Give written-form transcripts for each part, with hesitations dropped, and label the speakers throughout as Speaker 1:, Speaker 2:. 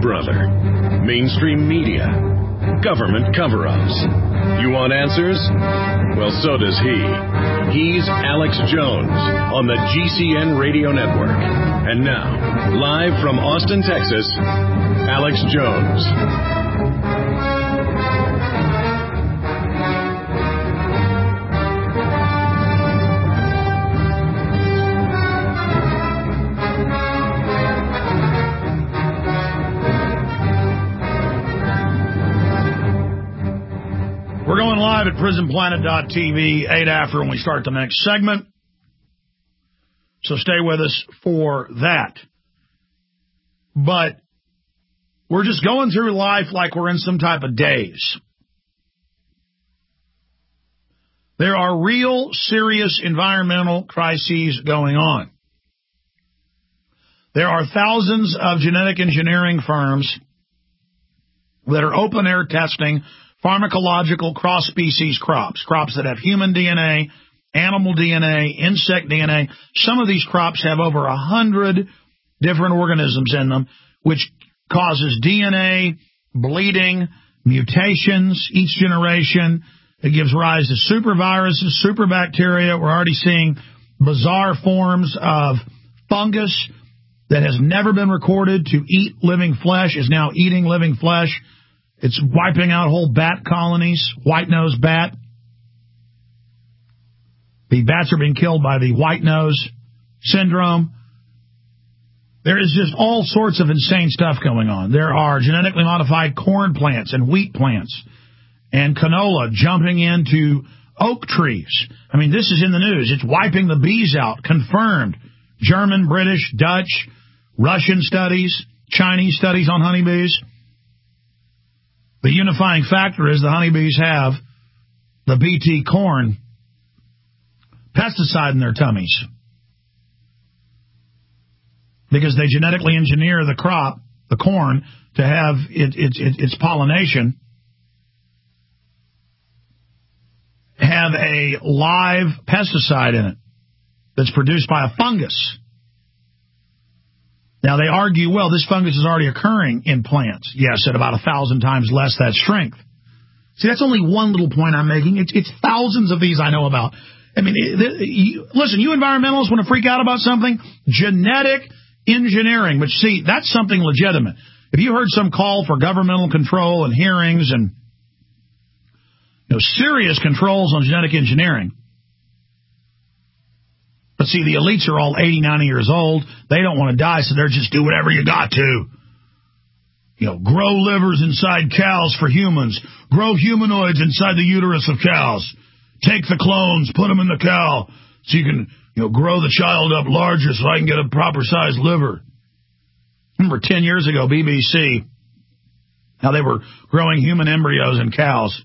Speaker 1: brother. Mainstream media. Government cover-ups. You want answers? Well, so does he. He's Alex Jones on the GCN Radio Network. And now, live from Austin, Texas, Alex Jones.
Speaker 2: We're going live at PrisonPlanet.tv 8 after when we start the next segment. So stay with us for that. But we're just going through life like we're in some type of daze. There are real, serious environmental crises going on. There are thousands of genetic engineering firms that are open-air testing pharmacological cross-species crops that have human DNA, animal DNA, insect DNA. Some of these crops have over 100 different organisms in them, which causes DNA bleeding, mutations each generation. It gives rise to super viruses, super bacteria. We're already seeing bizarre forms of fungus that has never been recorded to eat living flesh, is now eating living flesh. It's wiping out whole bat colonies, white-nosed bat. The bats are being killed by the white-nose syndrome. There is just all sorts of insane stuff going on. There are genetically modified corn plants and wheat plants and canola jumping into oak trees. I mean, this is in the news. It's wiping the bees out, confirmed. German, British, Dutch, Russian studies, Chinese studies on honeybees. The unifying factor is the honeybees have the BT corn pesticide in their tummies because they genetically engineer the crop, the corn, to have its pollination have a live pesticide in it that's produced by a fungus. Now, they argue, well, this fungus is already occurring in plants. Yes, at about 1,000 times less that strength. See, that's only one little point I'm making. It's thousands of these I know about. I mean, listen, you environmentalists want to freak out about something? Genetic engineering, which, see, that's something legitimate. If you heard some call for governmental control and hearings and serious controls on genetic engineering, but see, the elites are all 80, 90 years old. They don't want to die, so they're just do whatever you got to. Grow livers inside cows for humans. Grow humanoids inside the uterus of cows. Take the clones, put them in the cow, so you can, grow the child up larger so I can get a proper-sized liver. Remember 10 years ago, BBC, how they were growing human embryos in cows.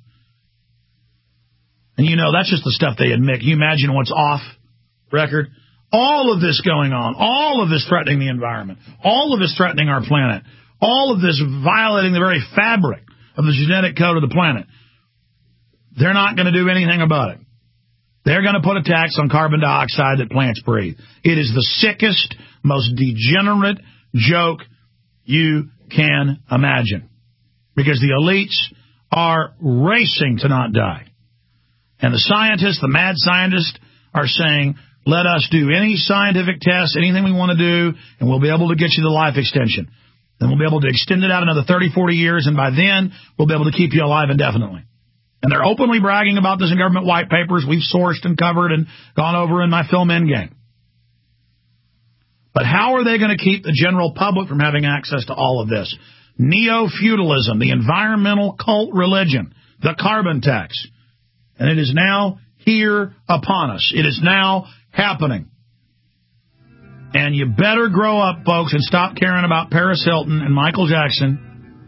Speaker 2: And that's just the stuff they admit. Can you imagine what's off record? All of this going on, all of this threatening the environment, all of this threatening our planet, all of this violating the very fabric of the genetic code of the planet. They're not going to do anything about it. They're going to put a tax on carbon dioxide that plants breathe. It is the sickest, most degenerate joke you can imagine. Because the elites are racing to not die. And the scientists, the mad scientists, are saying, let us do any scientific test, anything we want to do, and we'll be able to get you the life extension. Then we'll be able to extend it out another 30, 40 years, and by then, we'll be able to keep you alive indefinitely. And they're openly bragging about this in government white papers we've sourced and covered and gone over in my film Endgame. But how are they going to keep the general public from having access to all of this? Neo-feudalism, the environmental cult religion, the carbon tax. And it is now here upon us. It is now happening. And you better grow up, folks, and stop caring about Paris Hilton and Michael Jackson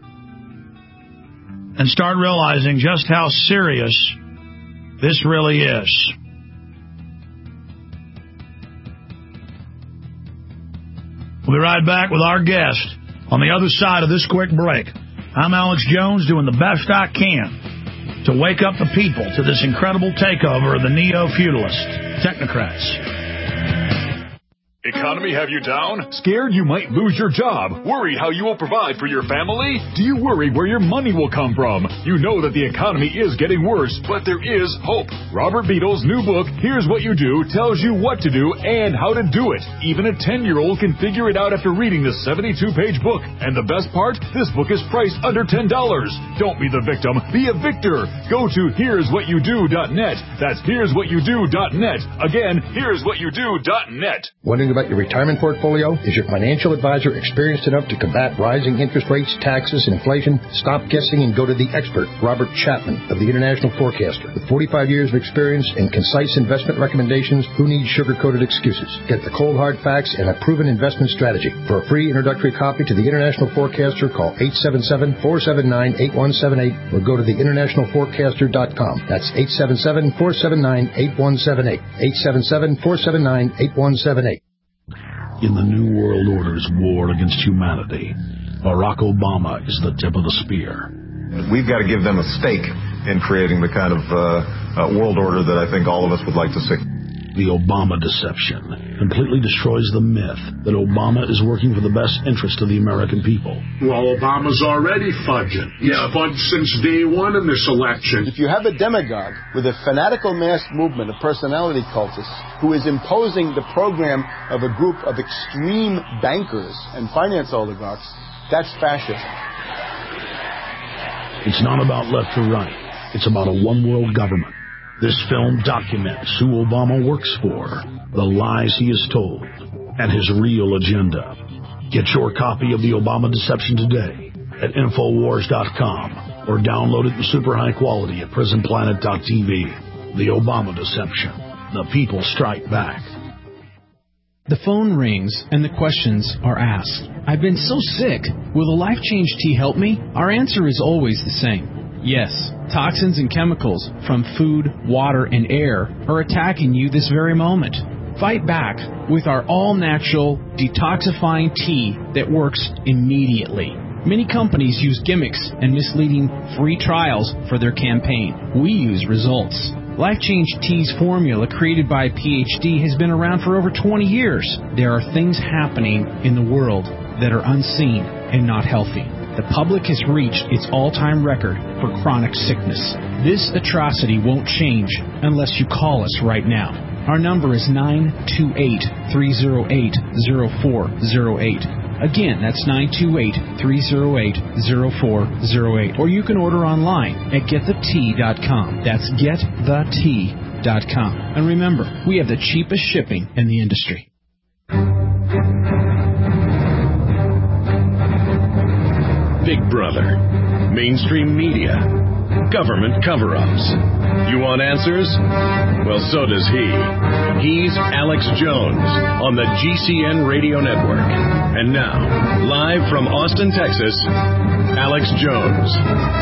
Speaker 2: and start realizing just how serious this really is. We'll be right back with our guest on the other side of this quick break. I'm Alex Jones doing the best I can to wake up the people to this incredible takeover of the neo-feudalist technocrats.
Speaker 3: economy have you down? Scared you might lose your job? Worried how you will provide for your family? Do you worry where your money will come from? You know that the economy is getting worse, but there is hope. Robert Beadle's new book, Here's What You Do, tells you what to do and how to do it. Even a 10-year-old can figure it out after reading the 72-page book. And the best part? This book is priced under $10. Don't be the victim. Be a victor. Go to here'swhatyoudo.net. That's here'swhatyoudo.net. Again, here'swhatyoudo.net.
Speaker 4: Wondering about your retirement portfolio? Is your financial advisor experienced enough to combat rising interest rates, taxes, and inflation? Stop guessing and go to the expert, Robert Chapman of the International Forecaster. With 45 years of experience and concise investment recommendations, who needs sugar-coated excuses? Get the cold hard facts and a proven investment strategy. For a free introductory copy to the International Forecaster, call 877-479-8178 or go to theinternationalforecaster.com. That's 877-479-8178. 877-479-8178.
Speaker 2: In the New World Order's war against humanity, Barack Obama is the tip of the spear.
Speaker 5: We've got to give them a stake in creating the kind of world order that I think all of us would like to see.
Speaker 2: The Obama deception completely destroys the myth that Obama is working for the best interest of the American people.
Speaker 6: Well, Obama's already fudging. He's fudged since day one in this election.
Speaker 7: If you have a demagogue with a fanatical mass movement of personality cultists who is imposing the program of a group of extreme bankers and finance oligarchs, that's fascism.
Speaker 2: It's not about left or right. It's about a one-world government. This film documents who Obama works for, the lies he has told, and his real agenda. Get your copy of The Obama Deception today at Infowars.com or download it in super high quality at PrisonPlanet.tv. The Obama Deception. The people strike back.
Speaker 8: The phone rings and the questions are asked. I've been so sick. Will the Life Change tea help me? Our answer is always the same. Yes, toxins and chemicals from food, water, and air are attacking you this very moment. Fight back with our all-natural, detoxifying tea that works immediately. Many companies use gimmicks and misleading free trials for their campaign. We use results. Life Change Tea's formula, created by a PhD, has been around for over 20 years. There are things happening in the world that are unseen and not healthy. The public has reached its all-time record for chronic sickness. This atrocity won't change unless you call us right now. Our number is 928-308-0408. Again, that's 928-308-0408. Or you can order online at getthetea.com. That's getthetea.com. And remember, we have the cheapest shipping in the industry.
Speaker 1: Big Brother, mainstream media, government cover-ups. You want answers? Well, so does he. He's Alex Jones on the GCN Radio Network. And now, live from Austin, Texas, Alex Jones.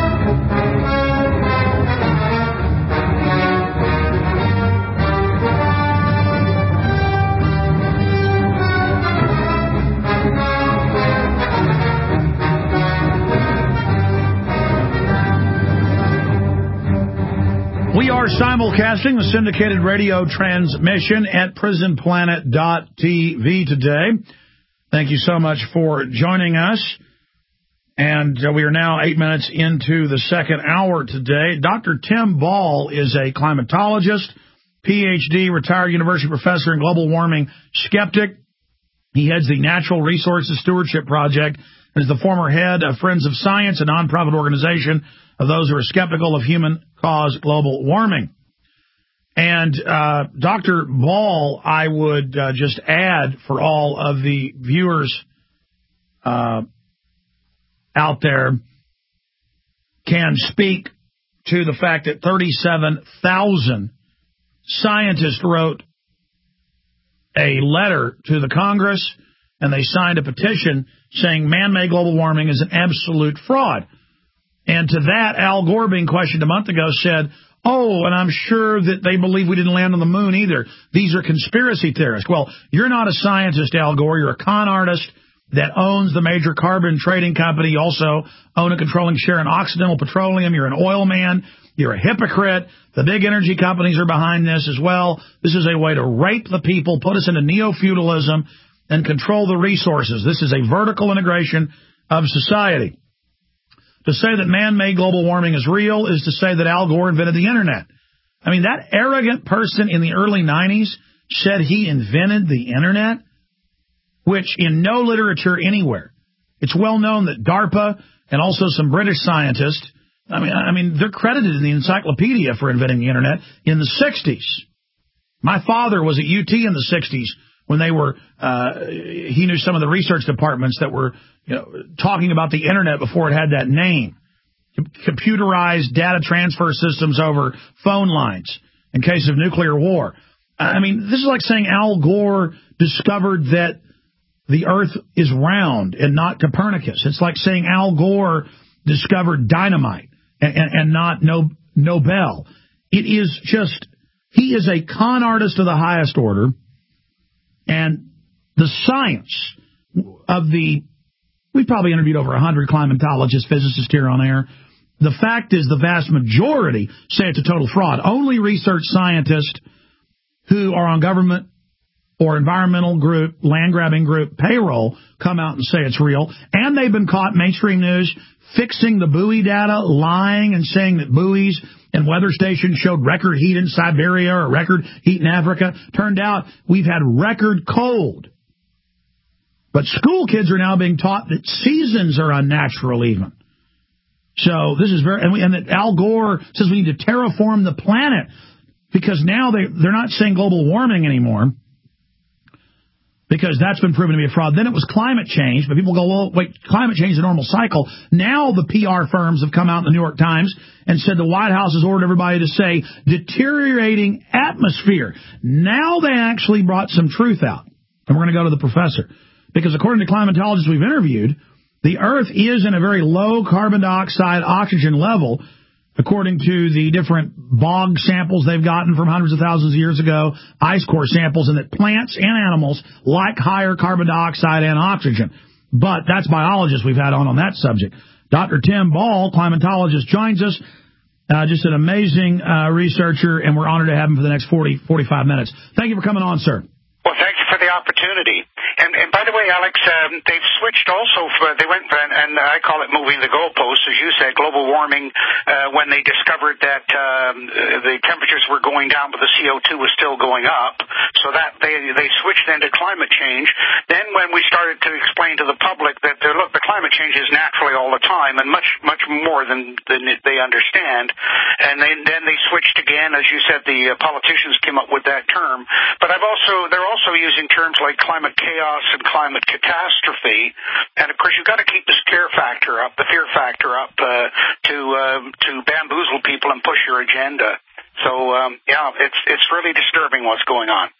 Speaker 2: We are simulcasting the syndicated radio transmission at PrisonPlanet.tv today. Thank you so much for joining us. And we are now 8 minutes into the second hour today. Dr. Tim Ball is a climatologist, PhD, retired university professor and global warming skeptic. He heads the Natural Resources Stewardship Project and is the former head of Friends of Science, a nonprofit organization of those who are skeptical of human-caused global warming. And Dr. Ball, I would just add for all of the viewers out there, can speak to the fact that 37,000 scientists wrote a letter to the Congress, and they signed a petition saying man-made global warming is an absolute fraud. And to that, Al Gore, being questioned a month ago, said, oh, and I'm sure that they believe we didn't land on the moon either. These are conspiracy theorists. Well, you're not a scientist, Al Gore. You're a con artist that owns the major carbon trading company. You also own a controlling share in Occidental Petroleum. You're an oil man. You're a hypocrite. The big energy companies are behind this as well. This is a way to rape the people, put us into neo-feudalism, and control the resources. This is a vertical integration of society. To say that man-made global warming is real is to say that Al Gore invented the Internet. I mean, that arrogant person in the early 90s said he invented the Internet, which in no literature anywhere. It's well known that DARPA and also some British scientists, I mean, they're credited in the encyclopedia for inventing the Internet in the 60s. My father was at UT in the 60s when they were, he knew some of the research departments that were, talking about the Internet before it had that name. Computerized data transfer systems over phone lines in case of nuclear war. I mean, this is like saying Al Gore discovered that the Earth is round and not Copernicus. It's like saying Al Gore discovered dynamite and not Nobel. It is just, he is a con artist of the highest order. And the science of we've probably interviewed over 100 climatologists, physicists here on air. The fact is the vast majority say it's a total fraud. Only research scientists who are on government or environmental group, land-grabbing group payroll come out and say it's real. And they've been caught, mainstream news, fixing the buoy data, lying and saying that buoys and weather stations showed record heat in Siberia or record heat in Africa. Turned out we've had record cold. But school kids are now being taught that seasons are unnatural even. So this is and that Al Gore says we need to terraform the planet because now they're not saying global warming anymore because that's been proven to be a fraud. Then it was climate change, but people go, well, wait, climate change is a normal cycle. Now the PR firms have come out in the New York Times and said the White House has ordered everybody to say deteriorating atmosphere. Now they actually brought some truth out. And we're going to go to the professor. Because according to climatologists we've interviewed, the Earth is in a very low carbon dioxide oxygen level, according to the different bog samples they've gotten from hundreds of thousands of years ago, ice core samples, and that plants and animals like higher carbon dioxide and oxygen. But that's biologists we've had on that subject. Dr. Tim Ball, climatologist, joins us. Just an amazing researcher, and we're honored to have him for the next 45 minutes. Thank you for coming on, sir.
Speaker 9: Well, thank you for the opportunity. And by the way, Alex, they've switched also. They went, and I call it moving the goalposts, as you said, global warming, when they discovered that the temperatures were going down, but the CO2 was still going up. So that they switched then to climate change. Then when we started to explain to the public that, look, the climate change is naturally all the time and much more than they understand. And then they switched again. As you said, the politicians came up with that term. But they're also using terms like climate chaos and climate catastrophe, and of course you've got to keep the fear factor up to bamboozle people and push your agenda. So it's really disturbing what's going on.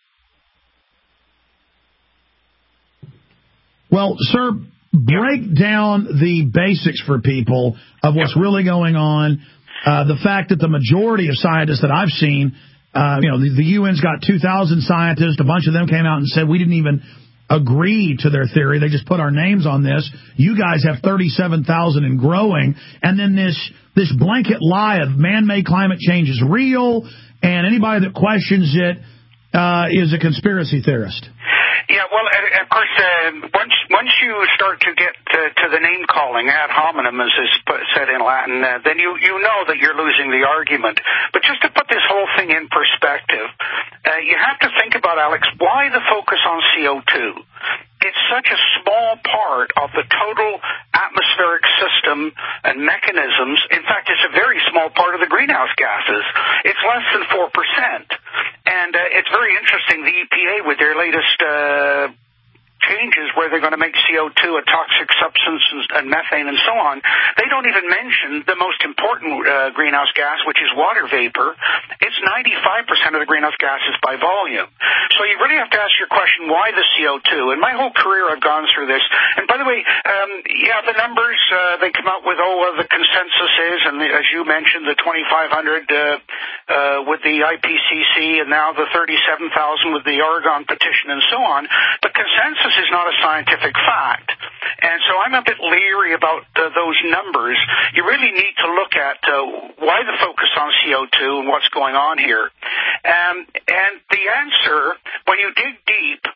Speaker 2: Well, sir, break down the basics for people of what's really going on. The fact that the majority of scientists that I've seen, the UN's got 2,000 scientists. A bunch of them came out and said we didn't even agree to their theory. They just put our names on this. You guys have 37,000 and growing. And then this blanket lie of man-made climate change is real, and anybody that questions it is a conspiracy theorist.
Speaker 9: Yeah, well, of course, once you start to get to the name calling, ad hominem, as is said in Latin, then you know that you're losing the argument. But just to put this whole thing in perspective, you have to think about, Alex, why the focus on CO2? It's such a small part of the total atmospheric system and mechanisms. In fact, it's a very small part of the greenhouse gases. It's less than 4%. And it's very interesting, the EPA, with their latest changes where they're going to make CO2 a toxic substance and methane and so on, they don't even mention the most important greenhouse gas, which is water vapor. It's 95% of the greenhouse gases by volume. So you really have to ask your question, why the CO2? And my whole career I've gone through this. And by the way, the numbers, they come out with, the consensus is, and as you mentioned, the 2,500 with the IPCC and now the 37,000 with the Oregon petition and so on. But consensus is not a scientific fact. And so I'm a bit leery about those numbers. You really need to look at why the focus on CO2 and what's going on here. And the answer, when you dig deep,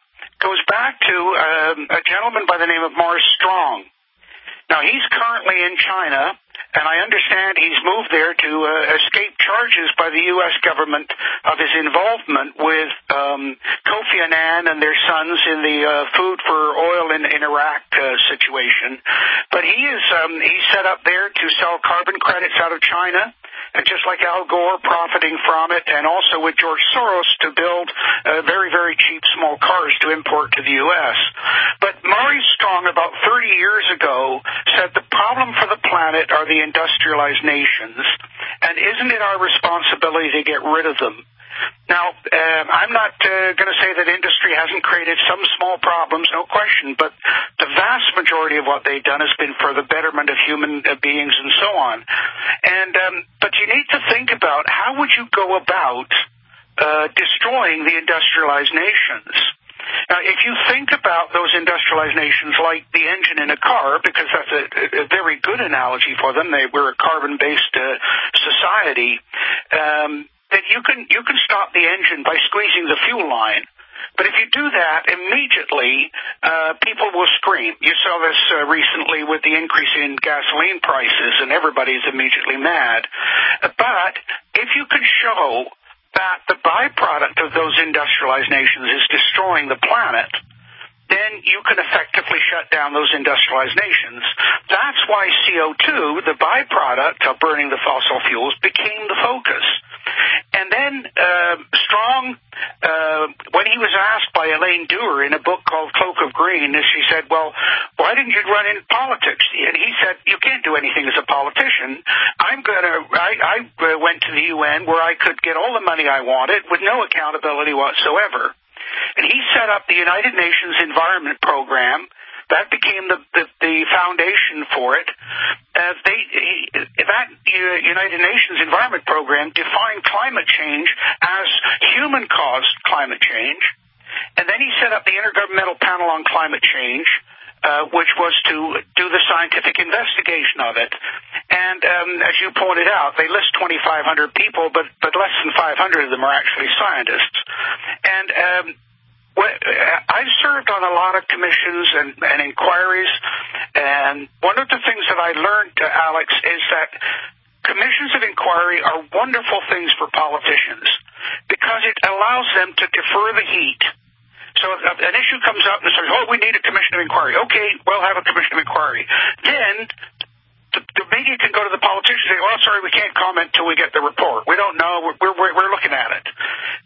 Speaker 9: goes back to a gentleman by the name of Morris Strong. Now, he's currently in China, and I understand he's moved there to escape charges by the U.S. government of his involvement with Kofi Annan and their sons in the food for oil in Iraq situation. But he's set up there to sell carbon credits out of China, and just like Al Gore, profiting from it, and also with George Soros to build very, very cheap small cars to import to the U.S. But Maurice Strong, about 30 years ago, said the problem for the planet are the industrialized nations, and isn't it our responsibility to get rid of them? Now, I'm not going to say that industry hasn't created some small problems, no question, but the vast majority of what they've done has been for the betterment of human beings and so on. But you need to think about how would you go about destroying the industrialized nations. Now, if you think about those industrialized nations like the engine in a car, because that's a very good analogy for them, they were a carbon-based society, that you can stop the engine by squeezing the fuel line. But if you do that, immediately people will scream. You saw this recently with the increase in gasoline prices, and everybody's immediately mad. But if you can show that the byproduct of those industrialized nations is destroying the planet, then you can effectively shut down those industrialized nations. That's why CO2, the byproduct of burning the fossil fuels, became the focus. And then Strong, when he was asked by Elaine Dewar in a book called Cloak of Green, she said, well, why didn't you run in politics? And he said, you can't do anything as a politician. I went to the UN where I could get all the money I wanted with no accountability whatsoever. And he set up the United Nations Environment Program. That became the foundation for it. That United Nations Environment Program defined climate change as human-caused climate change. And then he set up the Intergovernmental Panel on Climate Change, which was to do the scientific investigation of it. And as you pointed out, they list 2,500 people, but less than 500 of them are actually scientists. And I've served on a lot of commissions and inquiries, and one of the things that I learned, Alex, is that commissions of inquiry are wonderful things for politicians because it allows them to defer the heat. So if an issue comes up and says, we need a commission of inquiry. Okay, we'll have a commission of inquiry. Then the media can go to the politicians and say, sorry, we can't comment until we get the report. We don't know. We're looking at it.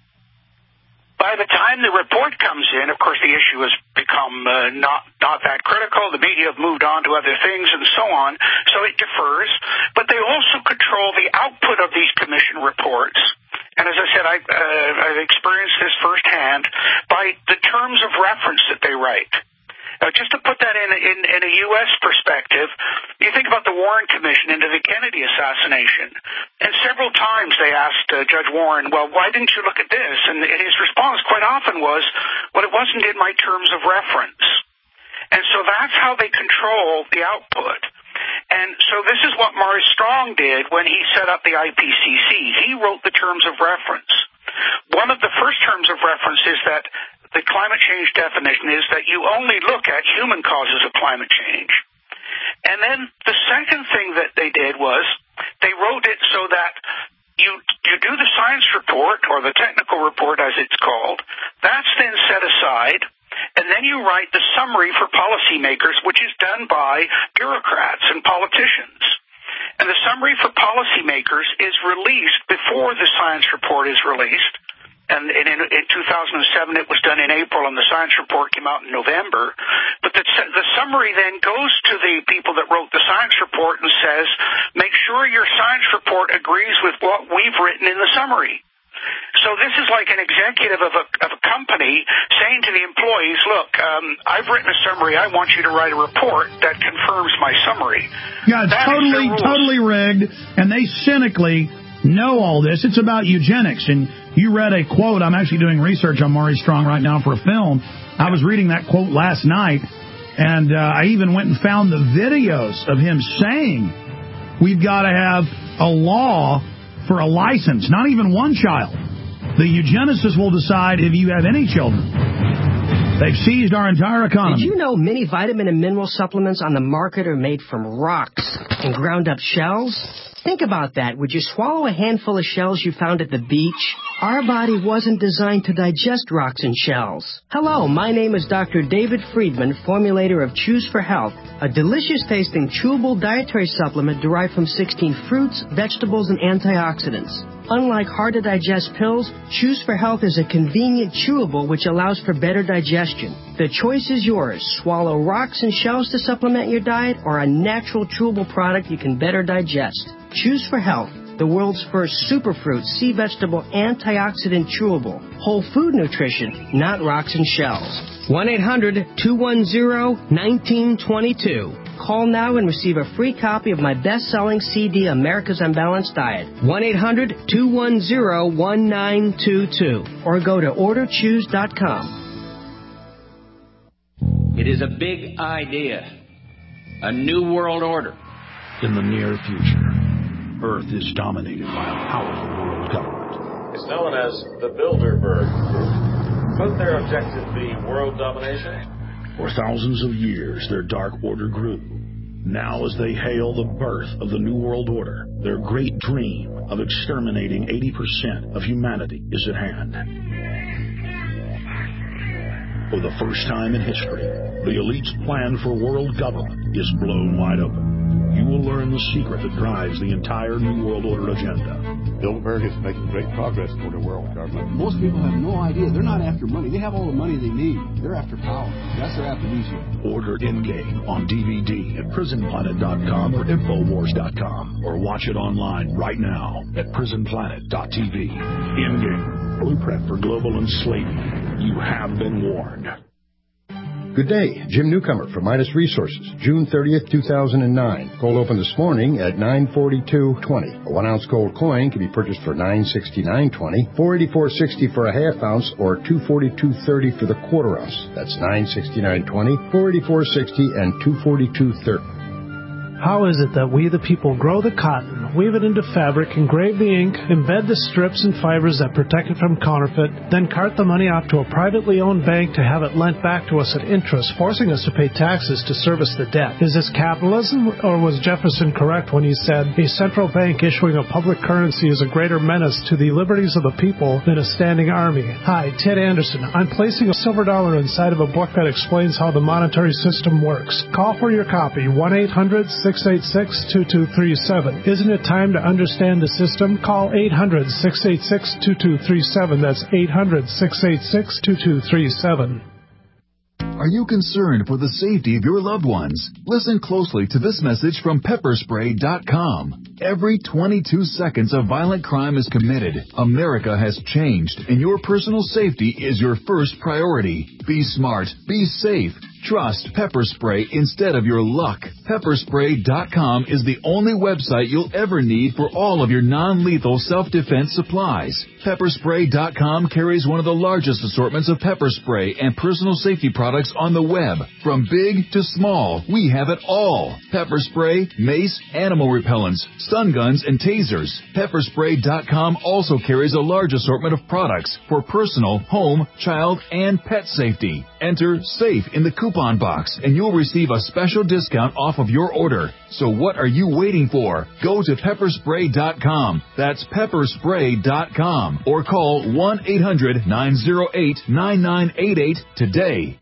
Speaker 9: By the time the report comes in, of course, the issue has become not that critical. The media have moved on to other things and so on, so it defers. But they also control the output of these commission reports. And as I said, I've experienced this firsthand by the terms of reference that they write. Now, just to put that in a U.S. perspective, you think about the Warren Commission into the Kennedy assassination, and several times they asked Judge Warren, well, why didn't you look at this? And his response quite often was, well, it wasn't in my terms of reference. And so that's how they control the output. And so this is what Maurice Strong did when he set up the IPCC. He wrote the terms of reference. One of the first terms of reference is that the climate change definition is that you only look at human causes of climate change. And then the second thing that they did was they wrote it so that you do the science report, or the technical report as it's called. That's then set aside, and then you write the summary for policymakers, which is done by bureaucrats and politicians. And the summary for policymakers is released before the science report is released. And in 2007, it was done in April, and the science report came out in November. But the summary then goes to the people that wrote the science report and says, make sure your science report agrees with what we've written in the summary. So this is like an executive of a company saying to the employees, look, I've written a summary. I want you to write a report that confirms my summary.
Speaker 2: Yeah, it's totally rigged, and they cynically know all this. It's about eugenics. And you read a quote. I'm actually doing research on Maurice Strong right now for a film. I was reading that quote last night, and I even went and found the videos of him saying we've got to have a law for a license, not even one child. The eugenicist will decide if you have any children. They've seized our entire economy.
Speaker 10: Did you know many vitamin and mineral supplements on the market are made from rocks and ground up shells? Think about that. Would you swallow a handful of shells you found at the beach? Our body wasn't designed to digest rocks and shells. Hello, my name is Dr. David Friedman, formulator of Choose for Health, a delicious-tasting chewable dietary supplement derived from 16 fruits, vegetables, and antioxidants. Unlike hard-to-digest pills, Choose for Health is a convenient chewable which allows for better digestion. The choice is yours. Swallow rocks and shells to supplement your diet or a natural chewable product you can better digest. Choose for Health, the world's first superfruit, sea vegetable, antioxidant chewable. Whole food nutrition, not rocks and shells. 1-800-210-1922. Call now and receive a free copy of my best-selling CD, America's Unbalanced Diet. 1-800-210-1922. Or go to orderchoose.com.
Speaker 11: It is a big idea. A new world order.
Speaker 2: In the near future, Earth is dominated by a powerful world government.
Speaker 12: It's known as the Bilderberg Group. Could their objective be world domination?
Speaker 2: For thousands of years, their dark order grew. Now, as they hail the birth of the New World Order, their great dream of exterminating 80% of humanity is at hand. For the first time in history, the elite's plan for world government is blown wide open. You will learn the secret that drives the entire New World Order agenda.
Speaker 13: Bilderberg is making great progress toward a world government. Most people have no idea. They're not after money. They have all the money they need. They're after power. That's their amnesia.
Speaker 2: Order Endgame on DVD at PrisonPlanet.com or Infowars.com, or watch it online right now at PrisonPlanet.tv. Endgame, blueprint for global enslavement. You have been warned.
Speaker 4: Good day. Jim Newcomer from Midas Resources, June 30th, 2009. Gold opened this morning at $942.20. A 1-ounce gold coin can be purchased for $969.20, $484.60 for a half ounce, or $242.30 for the quarter ounce. That's $969.20, $484.60, and $242.30.
Speaker 14: How is it that we, the people, grow the cotton, weave it into fabric, engrave the ink, embed the strips and fibers that protect it from counterfeit, then cart the money off to a privately owned bank to have it lent back to us at interest, forcing us to pay taxes to service the debt? Is this capitalism, or was Jefferson correct when he said, a central bank issuing a public currency is a greater menace to the liberties of the people than a standing army? Hi, Ted Anderson. I'm placing a silver dollar inside of a book that explains how the monetary system works. Call for your copy, 1-800-686-2237. Isn't it time to understand the system? Call 800-686-2237. That's 800-686-2237.
Speaker 3: Are you concerned for the safety of your loved ones? Listen closely to this message from Pepperspray.com. Every 22 seconds a violent crime is committed. America has changed, and your personal safety is your first priority. Be smart. Be safe. Trust Pepper Spray instead of your luck. Pepperspray.com is the only website you'll ever need for all of your non-lethal self-defense supplies. Pepperspray.com carries one of the largest assortments of pepper spray and personal safety products on the web. From big to small, we have it all. Pepper spray, mace, animal repellents, stun guns, and tasers. Pepperspray.com also carries a large assortment of products for personal, home, child, and pet safety. Enter SAFE in the coupon box, and you'll receive a special discount off of your order. So what are you waiting for? Go to Pepperspray.com. That's Pepperspray.com. Or call 1-800-908-9988 today.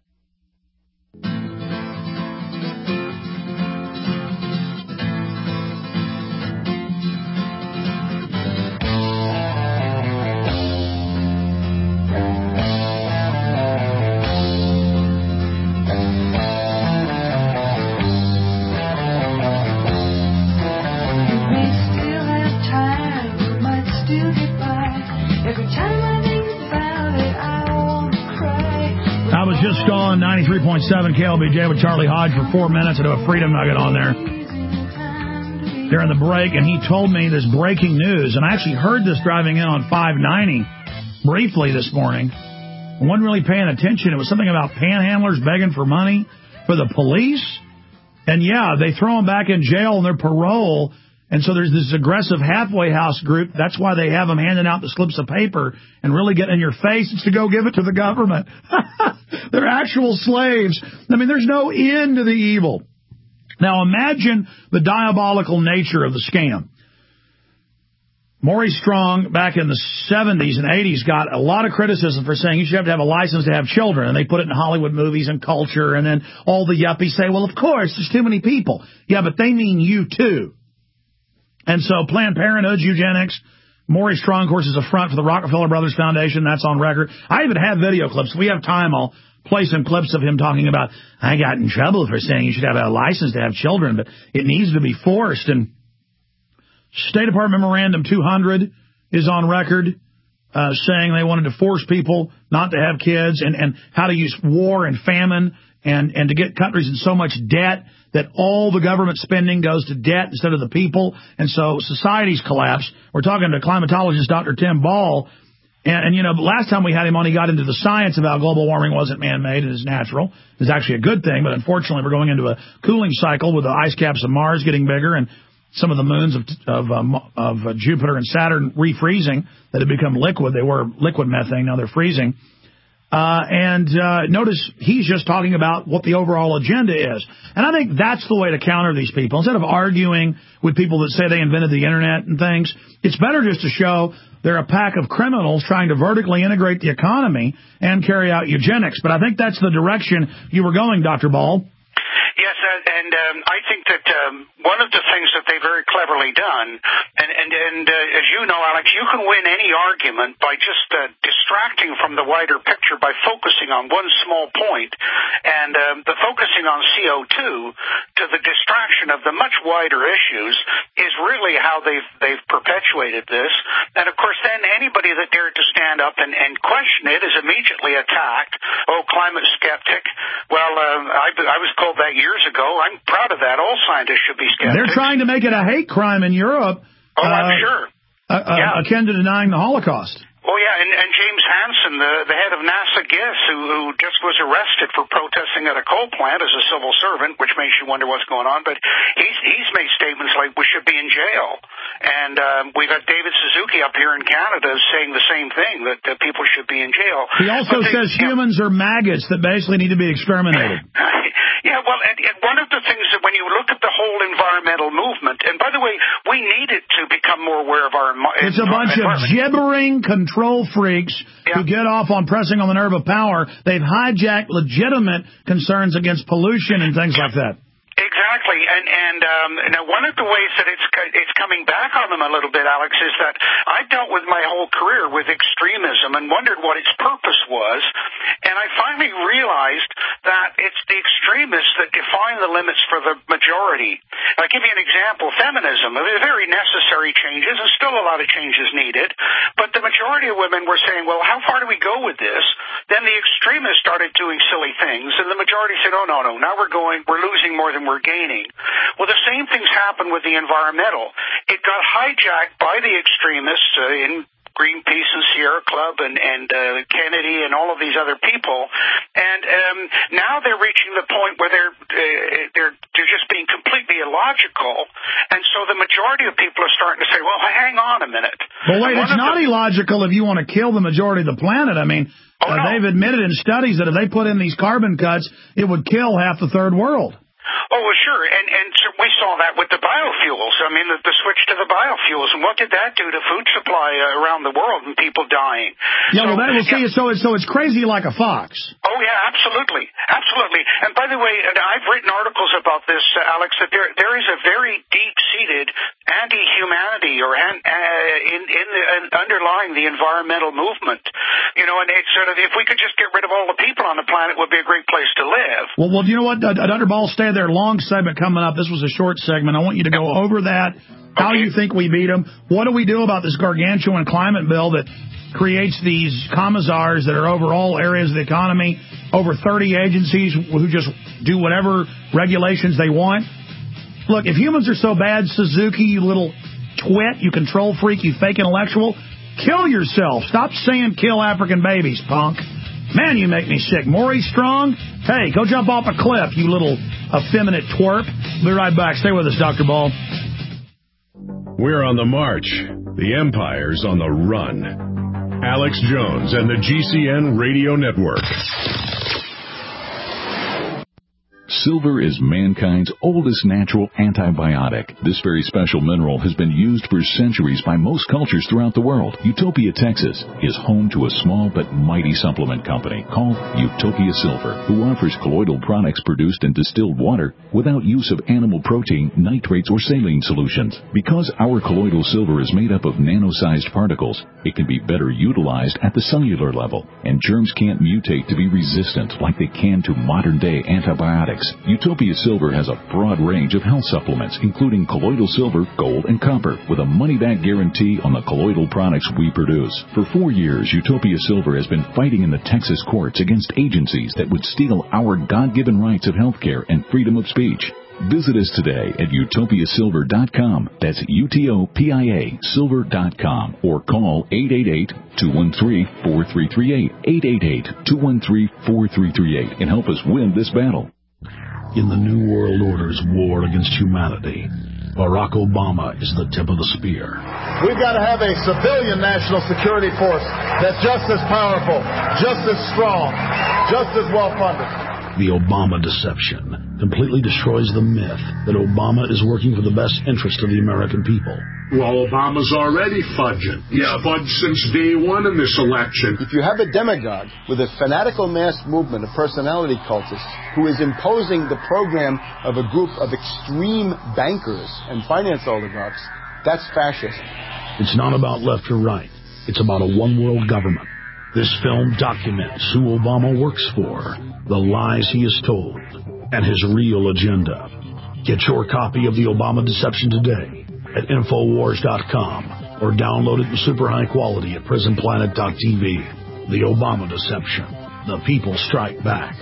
Speaker 2: Just on 93.7 KLBJ with Charlie Hodge for 4 minutes. I do a Freedom Nugget on there during the break, and he told me this breaking news, and I actually heard this driving in on 590 briefly this morning. I wasn't really paying attention. It was something about panhandlers begging for money for the police, and yeah, they throw them back in jail on their parole, And so there's this aggressive halfway house group. That's why they have them handing out the slips of paper and really getting in your face. It's to go give it to the government. They're actual slaves. I mean, there's no end to the evil. Now imagine the diabolical nature of the scam. Maurice Strong, back in the 70s and 80s, got a lot of criticism for saying you should have to have a license to have children. And they put it in Hollywood movies and culture. And then all the yuppies say, well, of course, there's too many people. Yeah, but they mean you, too. And so Planned Parenthood, eugenics, Maurice Strong, of course, is a front for the Rockefeller Brothers Foundation. That's on record. I even have video clips. If we have time, I'll play some clips of him talking about, I got in trouble for saying you should have a license to have children, but it needs to be forced. And State Department Memorandum 200 is on record saying they wanted to force people not to have kids and how to use war and famine and to get countries in so much debt that all the government spending goes to debt instead of the people. And so societies collapse. We're talking to climatologist Dr. Tim Ball. And, you know, last time we had him on, he got into the science of how global warming wasn't man-made and is natural. It's actually a good thing, but unfortunately we're going into a cooling cycle with the ice caps of Mars getting bigger and some of the moons of Jupiter and Saturn refreezing that had become liquid. They were liquid methane, now they're freezing. Notice he's just talking about what the overall agenda is. And I think that's the way to counter these people. Instead of arguing with people that say they invented the Internet and things, it's better just to show they're a pack of criminals trying to vertically integrate the economy and carry out eugenics. But I think that's the direction you were going, Dr. Ball.
Speaker 9: Yes, and I think that one of the things that they've very cleverly done, and as you know, Alex, you can win any argument by just distracting from the wider picture by focusing on one small point, and the focusing on CO2 to the distraction of the much wider issues is really how they've perpetuated this. And of course, then anybody that dared to stand up and question it is immediately attacked. Oh, climate skeptic. Well, I was called that years ago. I'm proud of that. All scientists should be skeptics.
Speaker 2: They're trying to make it a hate crime in Europe.
Speaker 9: Oh, I'm sure.
Speaker 2: Akin to denying the Holocaust.
Speaker 9: Oh, yeah, and James Hansen, the head of NASA GIS, who just was arrested for protesting at a coal plant as a civil servant, which makes you wonder what's going on, but he's made statements like we should be in jail. And we've got David Suzuki up here in Canada saying the same thing, that people should be in jail.
Speaker 2: He also says humans are maggots that basically need to be exterminated.
Speaker 9: Yeah, well, and one of the things that when you look at the whole environmental movement, and by the way, we needed to become more aware of our environment.
Speaker 2: It's a bunch of gibbering control freaks who get off on pressing on the nerve of power. They've hijacked legitimate concerns against pollution and things like that.
Speaker 9: Exactly, and now one of the ways that it's coming back on them a little bit, Alex, is that I dealt with my whole career with extremism and wondered what its purpose was, and I finally realized that it's the extremists that define the limits for the majority. I'll give you an example: feminism. Very necessary changes, and still a lot of changes needed, but the majority of women were saying, well, how far do we go with this? Then the extremists started doing silly things, and the majority said, oh, no, now we're losing more than we're gaining. Well, the same things happened with the environmental. It got hijacked by the extremists in Greenpeace and Sierra Club and Kennedy and all of these other people, and now they're reaching the point where they're just being completely illogical, and so the majority of people are starting to say, well, hang on a minute.
Speaker 2: Well, wait, it's not illogical if you want to kill the majority of the planet. I mean, they've admitted in studies that if they put in these carbon cuts, it would kill half the third world.
Speaker 9: Oh, well, sure, and we saw that with the biofuels. I mean, the switch to the biofuels, and what did that do to food supply around the world and people dying?
Speaker 2: Yeah, so it's crazy like a fox.
Speaker 9: Oh, yeah, absolutely. And by the way, I've written articles about this, Alex, that there is a very deep-seated anti-humanity or underlying the environmental movement. You know, and it's sort of, if we could just get rid of all the people on the planet, it would be a great place to live.
Speaker 2: Well, you know what, Dr. Ball, stay there. Long segment coming up. This was a short segment. I want you to go over that. How do you think we beat them? What do we do about this gargantuan climate bill that creates these commissars that are over all areas of the economy, over 30 agencies who just do whatever regulations they want? Look, if humans are so bad, Suzuki, you little twit, you control freak, you fake intellectual, kill yourself. Stop saying kill African babies, punk. Man, you make me sick. Maurice Strong, hey, go jump off a cliff, you little effeminate twerp. Be right back. Stay with us, Dr. Ball.
Speaker 1: We're on the march. The empire's on the run. Alex Jones and the GCN Radio Network.
Speaker 15: Silver is mankind's oldest natural antibiotic. This very special mineral has been used for centuries by most cultures throughout the world. Utopia, Texas is home to a small but mighty supplement company called Utopia Silver, who offers colloidal products produced in distilled water without use of animal protein, nitrates, or saline solutions. Because our colloidal silver is made up of nano-sized particles, it can be better utilized at the cellular level, and germs can't mutate to be resistant like they can to modern-day antibiotics. Utopia Silver has a broad range of health supplements, including colloidal silver, gold, and copper, with a money-back guarantee on the colloidal products we produce. For 4 years, Utopia Silver has been fighting in the Texas courts against agencies that would steal our God-given rights of health care and freedom of speech. Visit us today at utopiasilver.com. That's UTOPIA silver.com, or call 888-213-4338, 888-213-4338, and help us win this battle.
Speaker 16: In the New World Order's war against humanity, Barack Obama is the tip of the spear.
Speaker 17: We've got to have a civilian national security force that's just as powerful, just as strong, just as well-funded.
Speaker 16: The Obama deception completely destroys the myth that Obama is working for the best interest of the American people.
Speaker 6: Well, Obama's already fudging. Yeah, fudged since day one in this election.
Speaker 7: If you have a demagogue with a fanatical mass movement of personality cultists who is imposing the program of a group of extreme bankers and finance oligarchs, that's fascism.
Speaker 16: It's not about left or right. It's about a one-world government. This film documents who Obama works for, the lies he has told, and his real agenda. Get your copy of The Obama Deception today at Infowars.com or download it in super high quality at PrisonPlanet.tv. The Obama Deception. The people strike back.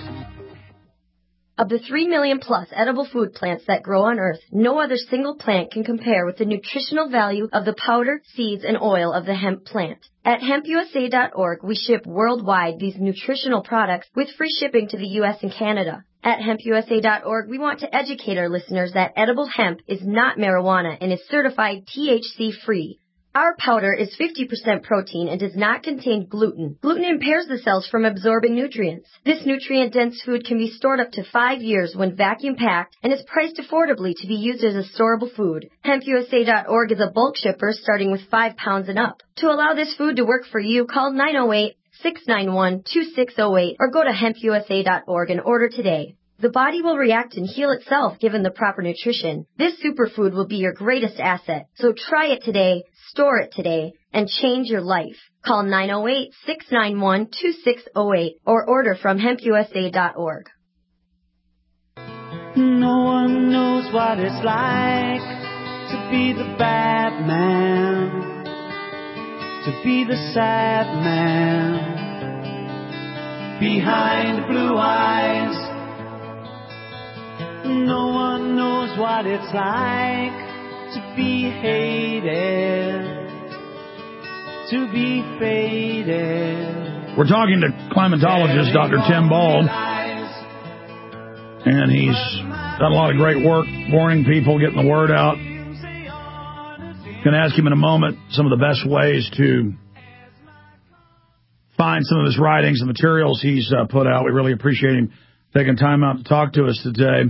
Speaker 18: Of the 3 million plus edible food plants that grow on Earth, no other single plant can compare with the nutritional value of the powder, seeds, and oil of the hemp plant. At hempusa.org, we ship worldwide these nutritional products with free shipping to the U.S. and Canada. At hempusa.org, we want to educate our listeners that edible hemp is not marijuana and is certified THC-free. Our powder is 50% protein and does not contain gluten. Gluten impairs the cells from absorbing nutrients. This nutrient-dense food can be stored up to 5 years when vacuum-packed and is priced affordably to be used as a storable food. HempUSA.org is a bulk shipper starting with 5 pounds and up. To allow this food to work for you, call 908-691-2608 or go to HempUSA.org and order today. The body will react and heal itself given the proper nutrition. This superfood will be your greatest asset. So try it today, store it today, and change your life. Call 908-691-2608 or order from hempusa.org.
Speaker 19: No one knows what it's like to be the bad man, to be the sad man behind blue eyes. No one knows what it's like to be hated, to be faded.
Speaker 2: We're talking to climatologist Dr. Tim Bald, and he's done a lot of great work warning people, getting the word out. Going to ask him in a moment some of the best ways to find some of his writings and materials he's put out. We really appreciate him taking time out to talk to us today.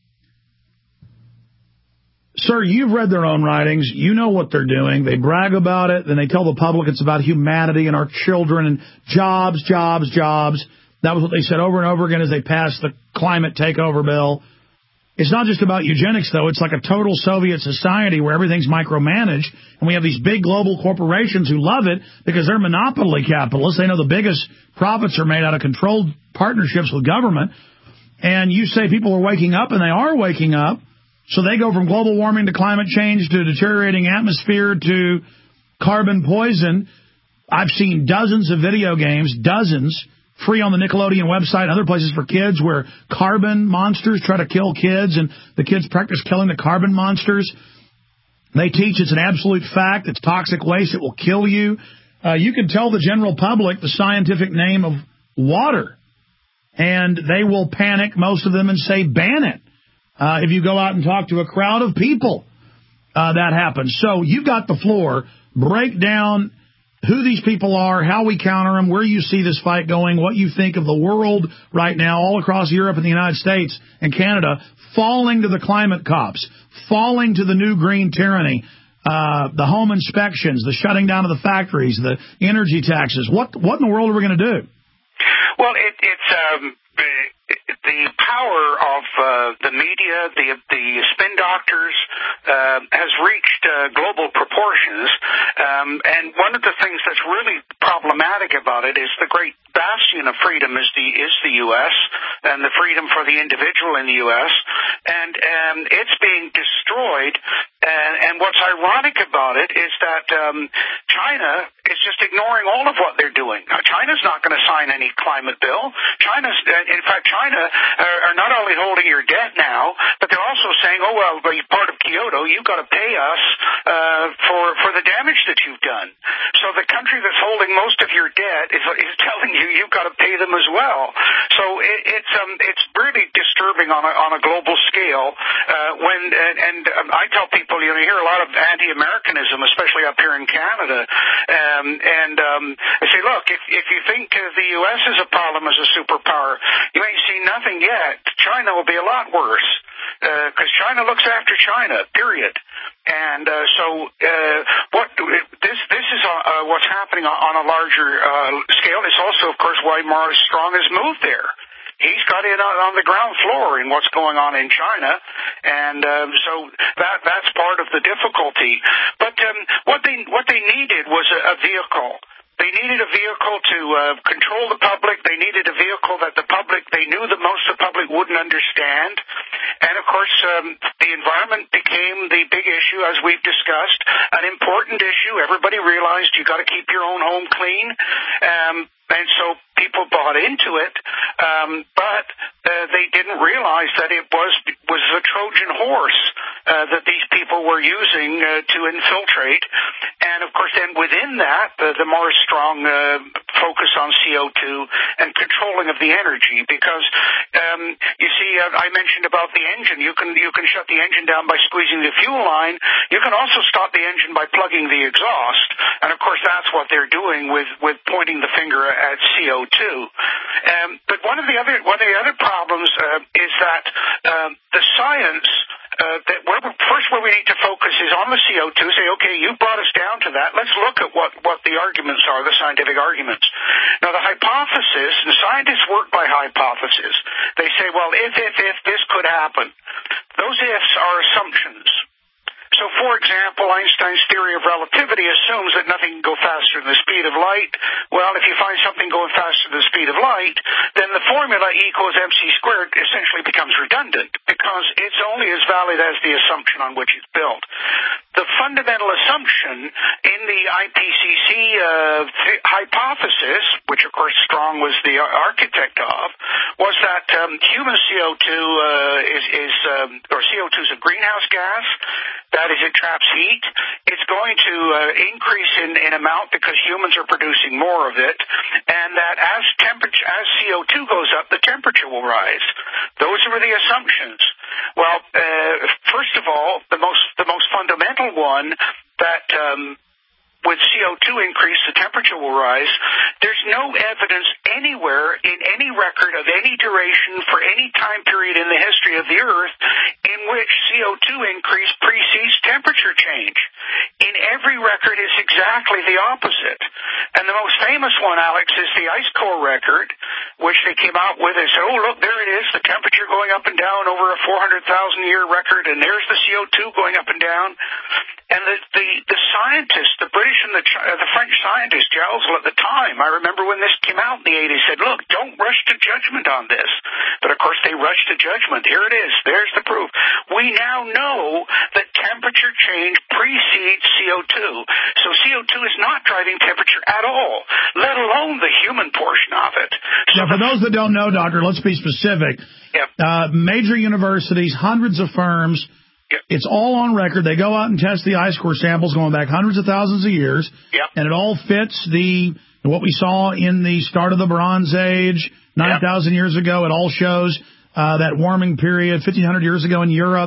Speaker 2: Sir, you've read their own writings. You know what they're doing. They brag about it, then they tell the public it's about humanity and our children and jobs, jobs, jobs. That was what they said over and over again as they passed the climate takeover bill. It's not just about eugenics, though. It's like a total Soviet society where everything's micromanaged, and we have these big global corporations who love it because they're monopoly capitalists. They know the biggest profits are made out of controlled partnerships with government. And you say people are waking up, and they are waking up. So they go from global warming to climate change to deteriorating atmosphere to carbon poison. I've seen dozens of video games, dozens, free on the Nickelodeon website and other places for kids where carbon monsters try to kill kids and the kids practice killing the carbon monsters. They teach it's an absolute fact. It's toxic waste. It will kill you. You can tell the general public the scientific name of water, and they will panic, most of them, and say ban it. If you go out and talk to a crowd of people, that happens. So you've got the floor. Break down who these people are, how we counter them, where you see this fight going, what you think of the world right now, all across Europe and the United States and Canada, falling to the climate cops, falling to the new green tyranny, the home inspections, the shutting down of the factories, the energy taxes. What in the world are we going to do?
Speaker 9: Well, it's the power of the media, the spin doctors, has reached global proportions. And one of the things that's really problematic about it is the great bastion of freedom is the U.S. and the freedom for the individual in the U.S. And it's being destroyed. And what's ironic about it is that China is just ignoring all of what they're doing. Now, China's not going to sign any climate bill. China are not only holding your debt now, but they're also saying, oh, well, you're part of Kyoto, you've got to pay us for the damage that you've done. So the country that's holding most of your debt is telling you you've got to pay them as well. So it's really disturbing on a global scale. I tell people, you hear a lot of anti-Americanism, especially up here in Canada, and I say, look, if you think the U.S. is a problem as a superpower, you ain't seen nothing yet. China will be a lot worse, because China looks after China, period. And this is what's happening on a larger scale. It's also, of course, why Morris Strong has moved there. He's got in on the ground floor in what's going on in China, and so that's part of the difficulty. But what they needed was a vehicle. They needed a vehicle to control the public. They needed a vehicle that they knew that most of the public wouldn't understand. And, of course, the environment became the big issue, as we've discussed, an important issue. Everybody realized you got to keep your own home clean. And so people bought into it, but they didn't realize that it was a Trojan horse that these people were using to infiltrate. And, of course, then within that, the Morris Strong focus on CO2 and controlling of the energy. Because, you see, I mentioned about the engine. You can shut the engine down by squeezing the fuel line. You can also stop the engine by plugging the exhaust. And, of course, that's what they're doing with pointing the finger at CO2. But one of the other problems is that the science where we need to focus is on the CO2. Say, okay, you brought us down to that. Let's look at what the arguments are, the scientific arguments. Now, the hypothesis, and scientists work by hypothesis. They say, well, if this could happen. Those ifs are assumptions. So, for example, Einstein's theory of relativity assumes that nothing can go faster than the speed of light. Well, if you find something going faster than the speed of light, then the formula E equals mc squared essentially becomes redundant because it's only as valid as the assumption on which it's built. The fundamental assumption in the IPCC hypothesis, which of course Strong was the architect of, was that human CO2 CO2 is a greenhouse gas. That is, it traps heat. It's going to increase in amount because humans are producing more of it, and that as CO2 goes up, the temperature will rise. Those were the assumptions. Well, first of all, the most fundamental one that with CO2 increase, the temperature will rise. There's no evidence anywhere in any record of any duration for any time period in the history of the Earth in which CO2 increase precedes temperature change. In every record, it's exactly the opposite. And the most famous one, Alex, is the ice core record, which they came out with and said, oh, look, there it is, the temperature going up and down over a 400,000-year record, and there's the CO2 going up and down. And the scientists, the British and the French scientists, Jalzel at the time, I remember when this came out in the 80s, said, look, don't rush to judgment on this. But, of course, they rushed to judgment. Here it is. There's the proof. We now know that temperature change precedes CO2. So CO2 is not driving temperature at all, let alone the human portion of it. So
Speaker 2: for those that don't know, Doctor, let's be specific.
Speaker 9: Yep.
Speaker 2: Major universities, hundreds of firms, it's all on record. They go out and test the ice core samples going back hundreds of thousands of years, and it all fits what we saw in the start of the Bronze Age, 9,000 years ago. It all shows that warming period, 1,500 years ago in Europe.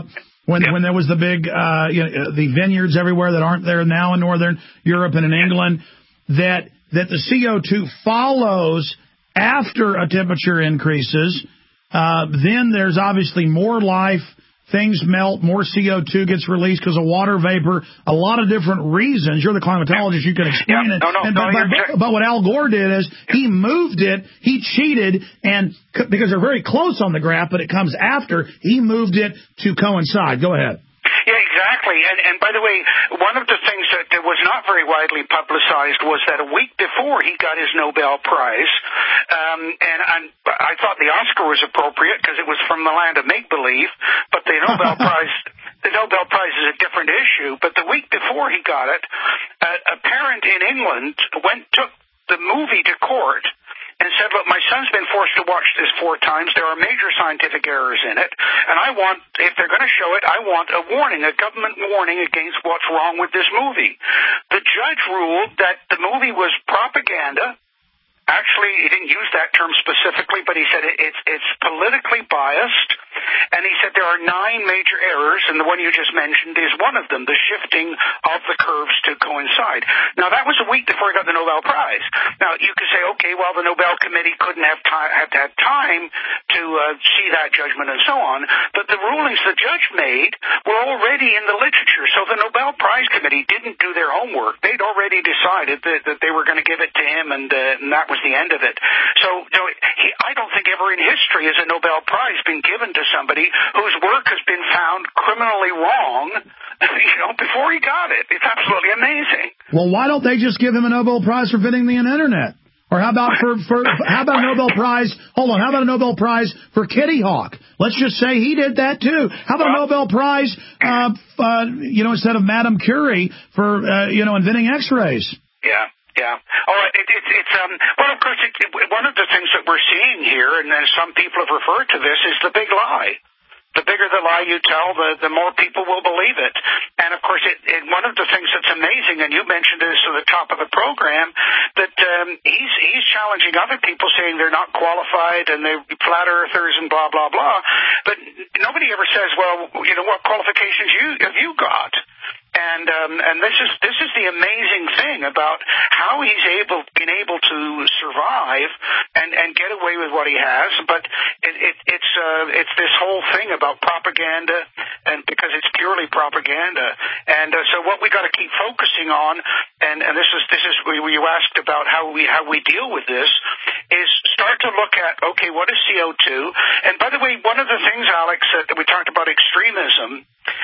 Speaker 2: when there was the big, the vineyards everywhere that aren't there now in Northern Europe and in England, that the CO2 follows after a temperature increases. Then there's obviously more life. Things melt, more CO2 gets released because of water vapor, a lot of different reasons. You're the climatologist, you can explain it. But what Al Gore did is he moved it, he cheated, and because they're very close on the graph, but it comes after, he moved it to coincide. Go ahead.
Speaker 9: Yeah, exactly. And by the way, one of the things that was not very widely publicized was that a week before he got his Nobel Prize, and I thought the Oscar was appropriate because it was from the land of make-believe, but the Nobel Prize... The Nobel Prize is a different issue, but the week before he got it, a parent in England took the movie to court and said, look, my son's been forced to watch this 4 times. There are major scientific errors in it, and I want, if they're going to show it, I want a warning, a government warning against what's wrong with this movie. The judge ruled that the movie was propaganda. Actually, he didn't use that term specifically, but he said it's politically biased, and he said there are 9 major errors, and the one you just mentioned is one of them, the shifting of the curves to coincide. Now, that was a week before he got the Nobel Prize. Now, you could say, okay, well, the Nobel Committee couldn't have had time to see that judgment and so on, but the rulings the judge made were already in the literature, so the Nobel Prize Committee didn't do their homework. They'd already decided that they were going to give it to him, and that was the end of it. So, I don't think ever in history has a Nobel Prize been given to somebody whose work has been found criminally wrong, before he got it. It's absolutely amazing.
Speaker 2: Well, why don't they just give him a Nobel Prize for inventing the internet? Or how about how about a Nobel Prize? Hold on, how about a Nobel Prize for Kitty Hawk? Let's just say he did that too. How about a Nobel Prize, instead of Madame Curie for inventing X-rays?
Speaker 9: Yeah. Yeah. All right. Well, of course, one of the things that we're seeing here, and some people have referred to this, is the big lie. The bigger the lie you tell, the more people will believe it. And, of course, one of the things that's amazing, and you mentioned this at the top of the program, that he's challenging other people, saying they're not qualified and they're flat earthers and blah, blah, blah. But nobody ever says, well, what qualifications have you got? And this is the amazing thing about how he's been able to survive and get away with what he has. But it's this whole thing about propaganda, and because it's purely propaganda. And so what we got to keep focusing on, and this is where you asked about how we deal with this, is start to look at, okay, what is CO2? And by the way, one of the things, Alex, that we talked about extremism.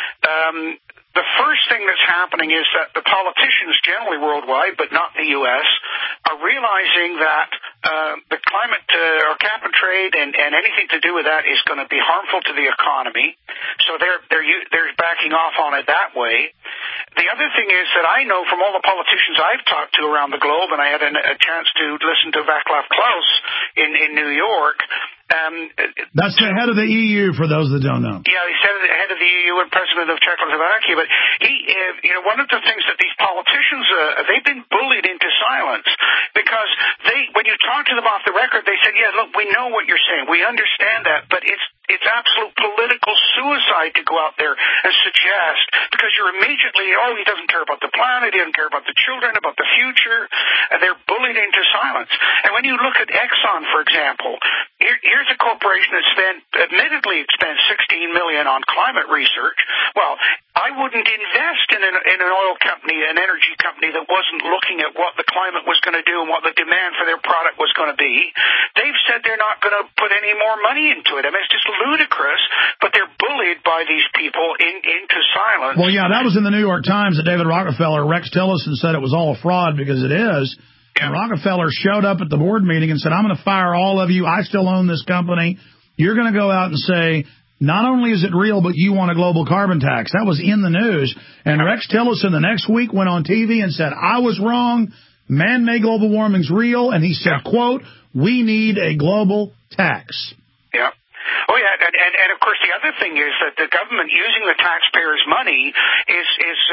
Speaker 9: The first thing that's happening is that the politicians generally worldwide, but not the U.S., are realizing that the climate or cap and trade and anything to do with that is going to be harmful to the economy. So they're backing off on it that way. The other thing is that I know from all the politicians I've talked to around the globe, and I had a chance to listen to Václav Klaus in New York.
Speaker 2: That's the head of the EU, for those that don't know.
Speaker 9: Yeah, he's head of the EU and president of Czechoslovakia. But one of the things that these politicians, they've been bullied into silence because when you talk to them off the record, they said, yeah, look, we know what you're saying. We understand that, but it's absolute political suicide to go out there and suggest, because you're immediately, he doesn't care about the planet, he doesn't care about the children, about the future, and they're bullied into silence. And when you look at Exxon, for example, here's a corporation that admittedly spent $16 million on climate research. Well, I wouldn't invest in an oil company, an energy company that wasn't looking at what the climate was going to do and what the demand for their product was going to be. They've said they're not going to put any more money into it. I mean, it's just ludicrous, but they're bullied by these people into silence.
Speaker 2: Well, yeah, that was in the New York Times that David Rockefeller, Rex Tillerson said it was all a fraud, because it is. Yeah. And Rockefeller showed up at the board meeting and said, I'm going to fire all of you. I still own this company. You're going to go out and say, not only is it real, but you want a global carbon tax. That was in the news. And Rex Tillerson the next week went on TV and said, I was wrong. Man-made global warming's real. And he said, quote, we need a global tax.
Speaker 9: Yeah. Oh, yeah, and of course the other thing is that the government using the taxpayers' money is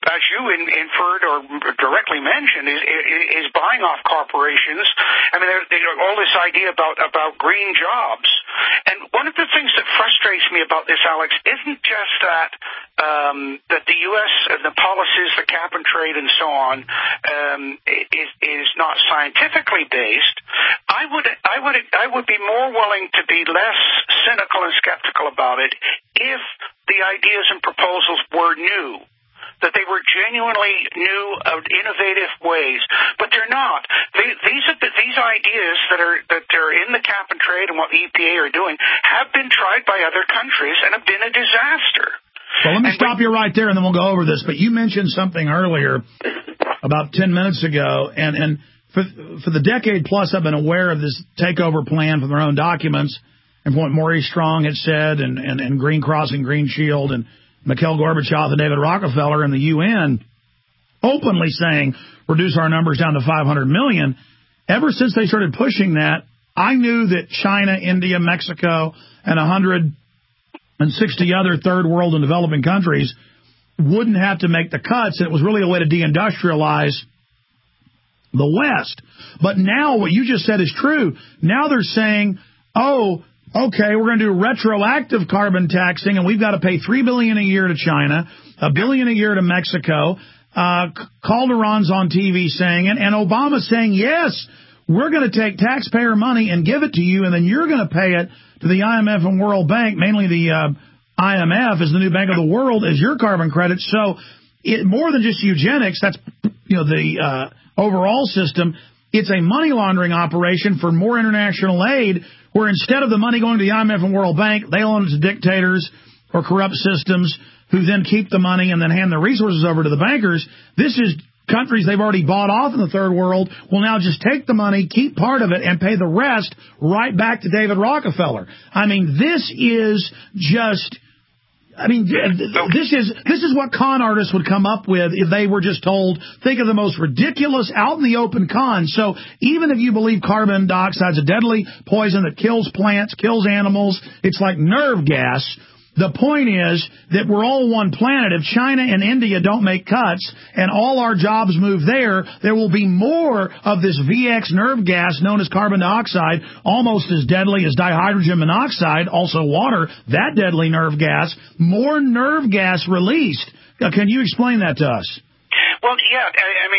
Speaker 9: as you inferred or directly mentioned, is buying off corporations. I mean, there's all this idea about green jobs. And one of the things that frustrates me about this, Alex, isn't just that the U.S. and the policies, the cap and trade and so on, is not scientifically based. I would be more willing to be less cynical and skeptical about it if the ideas and proposals were new, that they were genuinely new, innovative ways, but they're not. These ideas that are in the cap and trade and what the EPA are doing have been tried by other countries and have been a disaster.
Speaker 2: Well, let me stop you right there, and then we'll go over this. But you mentioned something earlier, about 10 minutes ago, and for the decade plus I've been aware of this takeover plan from their own documents, and from what Maurice Strong had said, and Green Cross and Green Shield, and Mikhail Gorbachev and David Rockefeller and the UN openly saying, reduce our numbers down to 500 million. Ever since they started pushing that, I knew that China, India, Mexico, and 160 other third world and developing countries wouldn't have to make the cuts. And it was really a way to deindustrialize the West. But now what you just said is true. Now they're saying, oh, okay, we're going to do retroactive carbon taxing, and we've got to pay $3 billion a year to China, $1 billion a year to Mexico. Calderon's on TV saying it, and Obama's saying, yes, we're going to take taxpayer money and give it to you, and then you're going to pay it to the IMF and World Bank, mainly the IMF is the new bank of the world, as your carbon credits. So it more than just eugenics, that's the overall system. It's a money laundering operation for more international aid, where instead of the money going to the IMF and World Bank, they loan it to dictators or corrupt systems who then keep the money and then hand the resources over to the bankers. This is countries they've already bought off in the third world will now just take the money, keep part of it, and pay the rest right back to David Rockefeller. I mean, this is just... this is what con artists would come up with if they were just told, think of the most ridiculous, out in the open cons. So even if you believe carbon dioxide is a deadly poison that kills plants, kills animals, it's like nerve gas. The point is that we're all one planet. If China and India don't make cuts and all our jobs move there will be more of this VX nerve gas known as carbon dioxide, almost as deadly as dihydrogen monoxide, also water, that deadly nerve gas, more nerve gas released. Can you explain that to us?
Speaker 9: Well, yeah,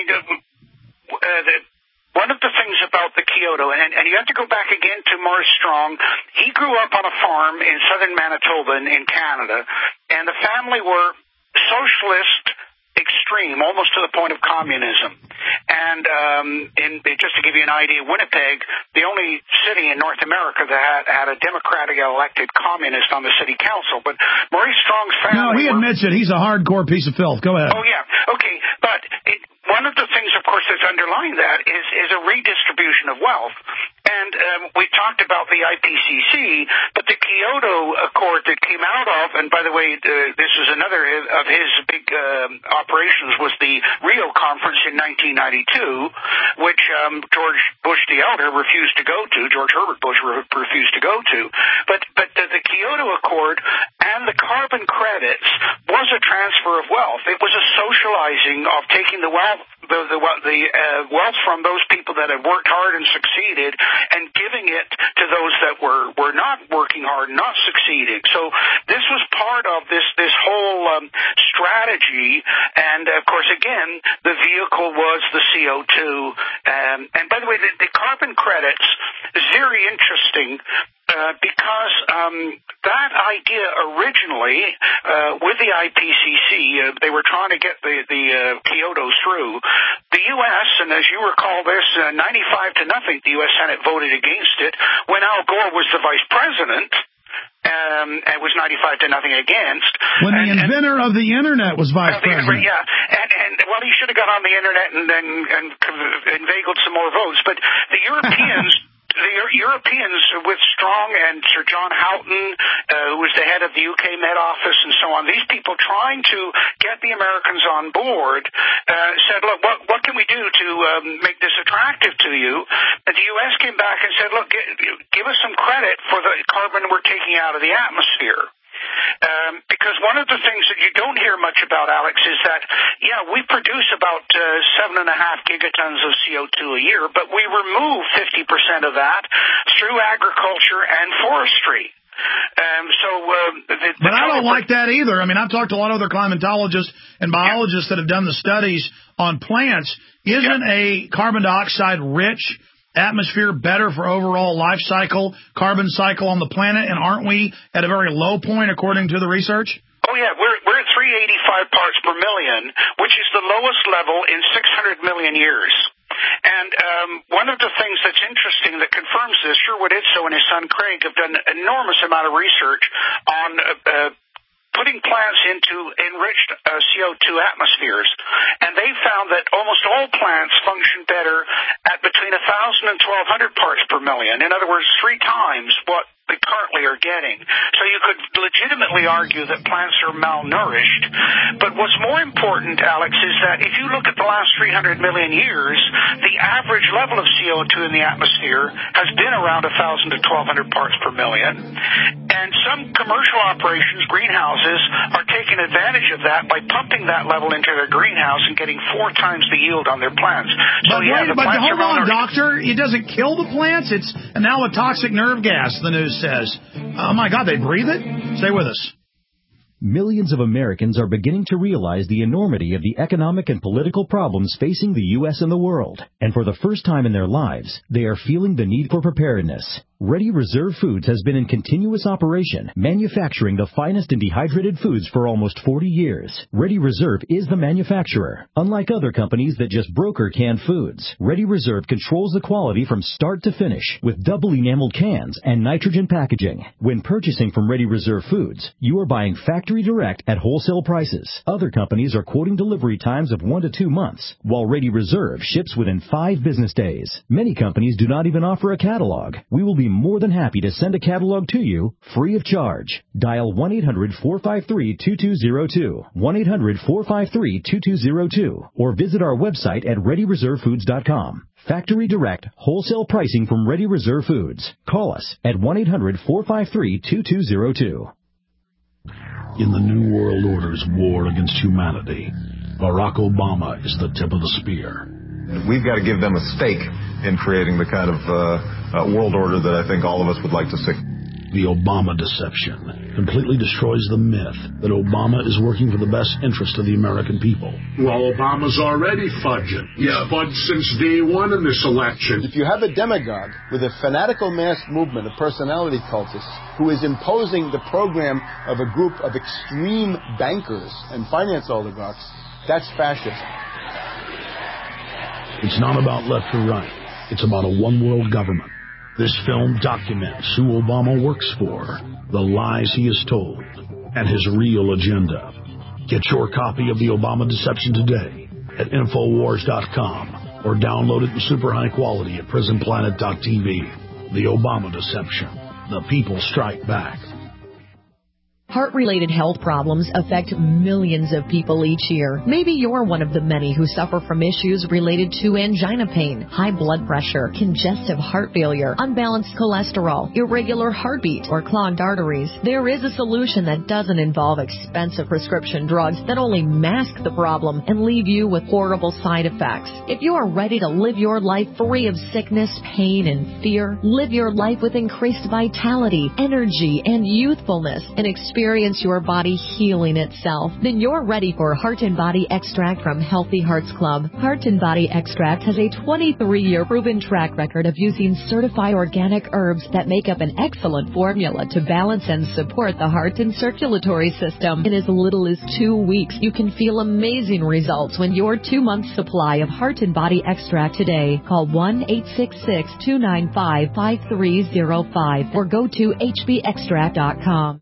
Speaker 9: one of the things about the Kyoto, and you have to go back again to Maurice Strong. He grew up on a farm in southern Manitoba in Canada, and the family were socialist extreme, almost to the point of communism. And just to give you an idea, Winnipeg, the only city in North America that had a democratic elected communist on the city council. But Maurice Strong's family...
Speaker 2: No, he admits it. He's a hardcore piece of filth. Go ahead.
Speaker 9: Oh, yeah. Okay. But one of the things, of course, that's underlying that is a redistribution of wealth. And we talked about the IPCC, but the Kyoto Accord that came out of, and by the way, this is another of his big operations, was the Rio Conference in 1992, which George Bush the Elder refused to go to. George Herbert Bush refused to go to. But the Kyoto Accord and the carbon credits was a transfer of wealth. It was a socializing of taking the wealth from those people that had worked hard and succeeded and giving it to those that were not working hard and not succeeding. So this was part of this whole strategy. And, of course, again, the vehicle was the CO2. And by the way, the carbon credits is very interesting because that idea originally with the IPCC, they were trying to get the Kyotos through. The U.S., and as you recall this, 95-0, the U.S. Senate voted against it. When Al Gore was the vice president, it was 95-0 against.
Speaker 2: When the inventor of the Internet was vice president.
Speaker 9: Yeah, and well, he should have got on the Internet and inveigled some more votes. But the Europeans... The Europeans with Strong and Sir John Houghton, who was the head of the UK Met Office and so on, these people trying to get the Americans on board said, look, what can we do to make this attractive to you? And the U.S. came back and said, look, give us some credit for the carbon we're taking out of the atmosphere. Because because one of the things that you don't hear much about, Alex, is that, we produce about 7.5 gigatons of CO2 a year, but we remove 50% of that through agriculture and forestry.
Speaker 2: But I don't like that either. I mean, I've talked to a lot of other climatologists and biologists that have done the studies on plants. Isn't a carbon dioxide rich atmosphere better for overall life cycle, carbon cycle on the planet? And aren't we at a very low point according to the research?
Speaker 9: Oh, yeah, we're at 385 parts per million, which is the lowest level in 600 million years. And one of the things that's interesting that confirms this, Sherwood Itso and his son Craig have done an enormous amount of research on putting plants into enriched CO2 atmospheres. And they found that almost all plants function better at between 1,000 and 1,200 parts per million. In other words, 3 times what they currently are getting. So you could legitimately argue that plants are malnourished. But what's more important, Alex, is that if you look at the last 300 million years, the average level of CO2 in the atmosphere has been around 1,000 to 1,200 parts per million. And some commercial operations, greenhouses, are taking advantage of that by pumping that level into their greenhouse and getting 4 times the yield on their plants. So
Speaker 2: but hold on, doctor. It doesn't kill the plants. It's now a toxic nerve gas, the news says. Oh, my God, they breathe it? Stay with us.
Speaker 20: Millions of Americans are beginning to realize the enormity of the economic and political problems facing the U.S. and the world. And for the first time in their lives, they are feeling the need for preparedness. Ready Reserve Foods has been in continuous operation, manufacturing the finest in dehydrated foods for almost 40 years. Ready Reserve is the manufacturer. Unlike other companies that just broker canned foods, Ready Reserve controls the quality from start to finish with double enameled cans and nitrogen packaging. When purchasing from Ready Reserve Foods, you are buying factory direct at wholesale prices. Other companies are quoting delivery times of 1 to 2 months, while Ready Reserve ships within 5 business days. Many companies do not even offer a catalog. We will be more than happy to send a catalog to you free of charge. Dial 1-800-453-2202, 1-800-453-2202, or visit our website at ReadyReserveFoods.com. Factory direct, wholesale pricing from Ready Reserve Foods. Call us at 1-800-453-2202.
Speaker 16: In the New World Order's war against humanity, Barack Obama is the tip of the spear.
Speaker 5: We've got to give them a stake in creating the kind of world order that I think all of us would like to see.
Speaker 16: The Obama deception completely destroys the myth that Obama is working for the best interest of the American people.
Speaker 6: Well, Obama's already fudging. He's fudged since day one in this election.
Speaker 7: If you have a demagogue with a fanatical mass movement of personality cultists who is imposing the program of a group of extreme bankers and finance oligarchs, that's fascism.
Speaker 16: It's not about left or right. It's about a one-world government. This film documents who Obama works for, the lies he has told, and his real agenda. Get your copy of The Obama Deception today at Infowars.com or download it in super high quality at PrisonPlanet.tv. The Obama Deception. The people strike back.
Speaker 21: Heart-related health problems affect millions of people each year. Maybe you're one of the many who suffer from issues related to angina pain, high blood pressure, congestive heart failure, unbalanced cholesterol, irregular heartbeat, or clogged arteries. There is a solution that doesn't involve expensive prescription drugs that only mask the problem and leave you with horrible side effects. If you are ready to live your life free of sickness, pain, and fear, live your life with increased vitality, energy, and youthfulness, and experience your body healing itself, then you're ready for Heart and Body Extract from Healthy Hearts Club. Heart and Body Extract has a 23-year proven track record of using certified organic herbs that make up an excellent formula to balance and support the heart and circulatory system. In as little as 2 weeks, you can feel amazing results when your 2-month supply of Heart and Body Extract today. Call 1-866-295-5305 or go to hbextract.com.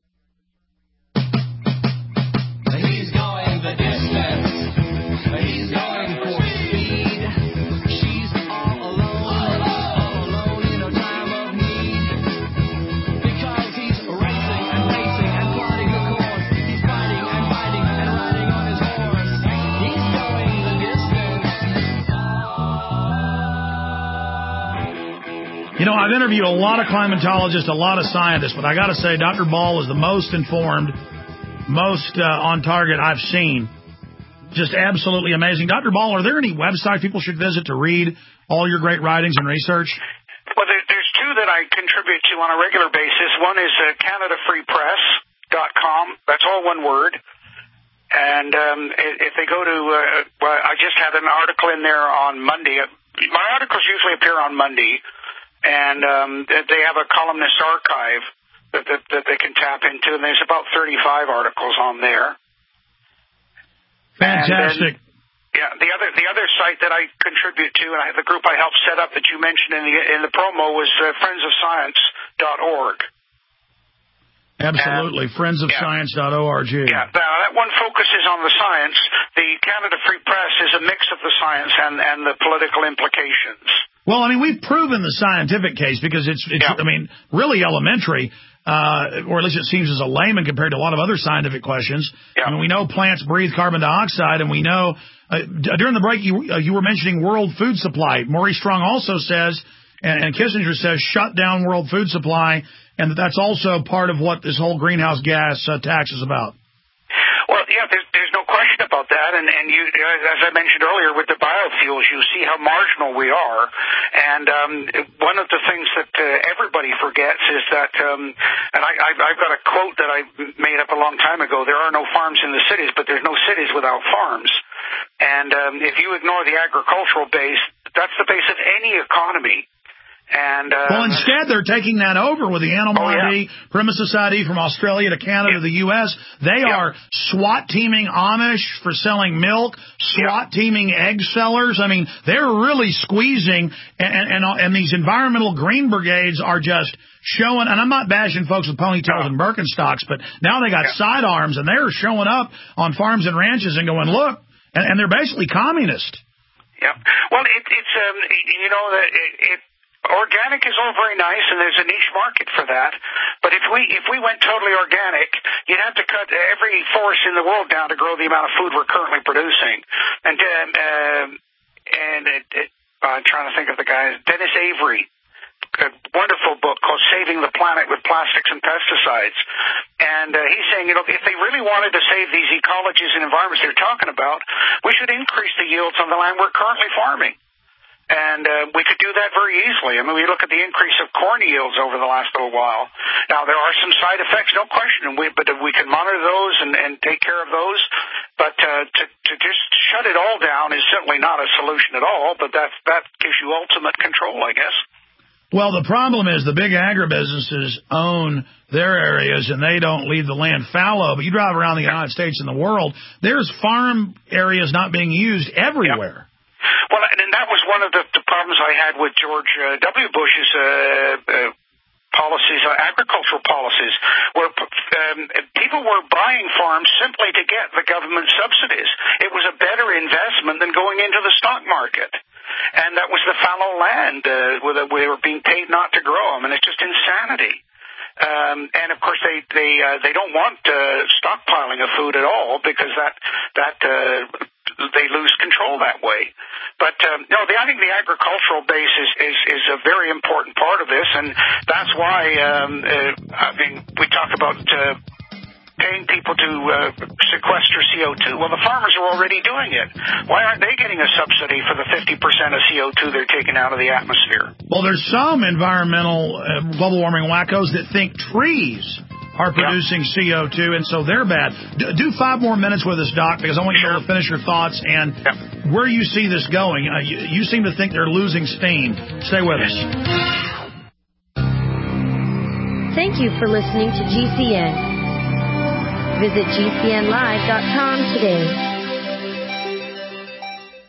Speaker 2: You know, I've interviewed a lot of climatologists, a lot of scientists, but I got to say Dr. Ball is the most informed most on target I've seen. Just absolutely amazing. Dr. Ball, are there any websites people should visit to read all your great writings and research?
Speaker 9: Well, there's two that I contribute to on a regular basis. One is CanadaFreePress.com. That's all one word. And if they go to, I just had an article in there on Monday. My articles usually appear on Monday, and they have a columnist archive that they can tap into, and there's about 35 articles on there.
Speaker 2: Fantastic.
Speaker 9: The other site that I contribute to, and the group I helped set up that you mentioned in the promo, was friendsofscience.org.
Speaker 2: Absolutely, friendsofscience.org.
Speaker 9: Yeah, that one focuses on the science. The Canada Free Press is a mix of the science and the political implications.
Speaker 2: Well, I mean, we've proven the scientific case because it's I mean, really elementary, or at least it seems as a layman compared to a lot of other scientific questions. I mean, we know plants breathe carbon dioxide, and we know during the break you were mentioning world food supply. Maurice Strong also says, and Kissinger says, shut down world food supply, and that's also part of what this whole greenhouse gas tax is about.
Speaker 9: Well, yeah, there's no question about that, and you, as I mentioned earlier, with the biofuels, you see how marginal we are, and one of the things that everybody forgets is that, and I've got a quote that I made up a long time ago, there are no farms in the cities, but there's no cities without farms, and if you ignore the agricultural base, that's the base of any economy. And
Speaker 2: well, instead, they're taking that over with the Animal ID, Primus ID from Australia to Canada to the U.S. They are SWAT teaming Amish for selling milk, SWAT teaming egg sellers. I mean, they're really squeezing, and these environmental green brigades are just showing, and I'm not bashing folks with ponytails and Birkenstocks, but now they got sidearms, and they're showing up on farms and ranches and going, look, and they're basically communist.
Speaker 9: Yeah. Well, it's you know, organic is all very nice, and there's a niche market for that. But if we went totally organic, you'd have to cut every forest in the world down to grow the amount of food we're currently producing. And I'm trying to think of the guy, Dennis Avery, a wonderful book called Saving the Planet with Plastics and Pesticides. And he's saying, you know, if they really wanted to save these ecologies and environments they're talking about, we should increase the yields on the land we're currently farming. And we could do that very easily. I mean, we look at the increase of corn yields over the last little while. Now, there are some side effects, no question, but we can monitor those and take care of those. But to just shut it all down is certainly not a solution at all, but that gives you ultimate control, I guess.
Speaker 2: Well, the problem is the big agribusinesses own their areas, and they don't leave the land fallow. But you drive around the United States and the world, there's farm areas not being used everywhere.
Speaker 9: Yep. Well, and that was one of the problems I had with George W. Bush's policies, agricultural policies, where people were buying farms simply to get the government subsidies. It was a better investment than going into the stock market. And that was the fallow land where they were being paid not to grow them, and it's just insanity. And of course, they don't want stockpiling of food at all because that they lose control that way. But no, I think the agricultural base is a very important part of this, and that's why I mean we talk about paying people to sequester CO2. Well, the farmers are already doing it. Why aren't they getting a subsidy for the 50% of CO2 they're taking out of the atmosphere?
Speaker 2: Well, there's some environmental global warming wackos that think trees are producing CO2, and so they're bad. Do 5 more minutes with us, Doc, because I want you to finish your thoughts and where you see this going. You seem to think they're losing steam. Stay with us.
Speaker 18: Thank you for listening to GCN. Visit GCNlive.com today.